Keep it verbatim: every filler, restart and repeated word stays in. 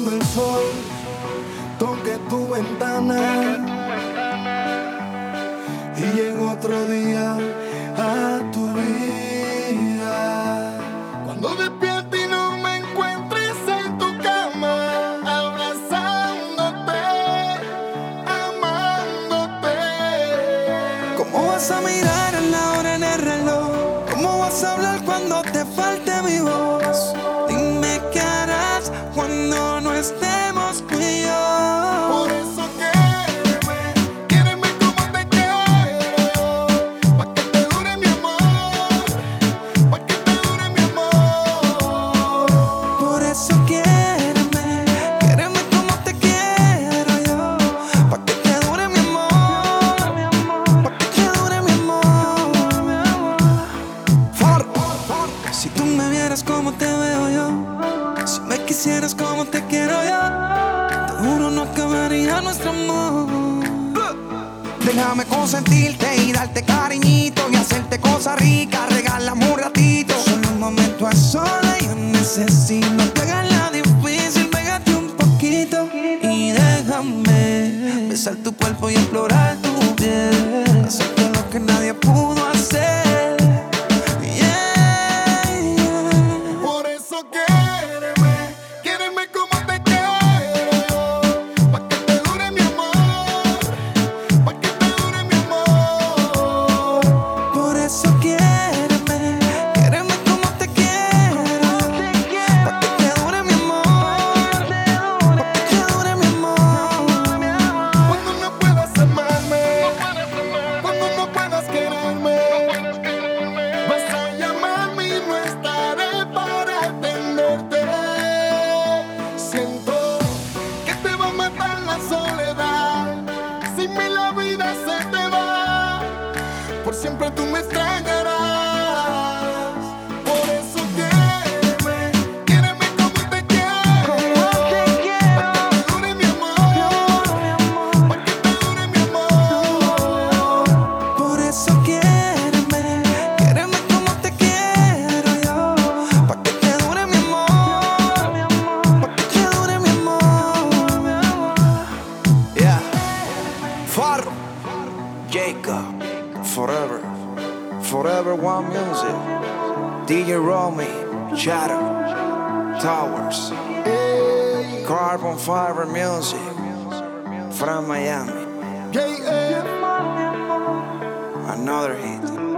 cuando el sol toque tu ventana y llegue otro día a tu vida. Cuando despierte y no me encuentres en tu cama, abrazándote, amándote. ¿Cómo vas a mirar a la hora en el reloj? ¿Cómo vas a hablar cuando te falte mi voz? Dime qué harás cuando no estemos tú y yo. Por eso quiéreme, quiéreme como te quiero, pa' que te dure mi amor, pa' que te dure mi amor. Por eso quiéreme, quiéreme como te quiero yo, pa' que te dure mi amor, pa' que te dure mi amor. For, for. Si tú me vieras como te veo yo, si me quisieras como te quiero yo, te juro no acabaría nuestro amor. Déjame consentirte y darte cariñito y hacerte cosas ricas, regálame un ratito. Solo un momento a solas yo necesito que hagas la difícil, pégate un poquito y déjame besar tu cuerpo y explorar tu piel, hacerte lo que nadie pudo hacer. Por siempre tú me extrañarás. Por eso quiéreme, quiéreme como te quiero, pa' que te dure mi amor, pa' que te dure mi amor. Por eso quiéreme, quiéreme como te quiero yo, pa' que te dure mi amor, pa' que te dure mi amor. Yeah, Farro, Jacob. Forever, Forever One Music, D J Romy, Shadow, Towers, hey. Carbon Fiber Music, from Miami. J F. Another hit.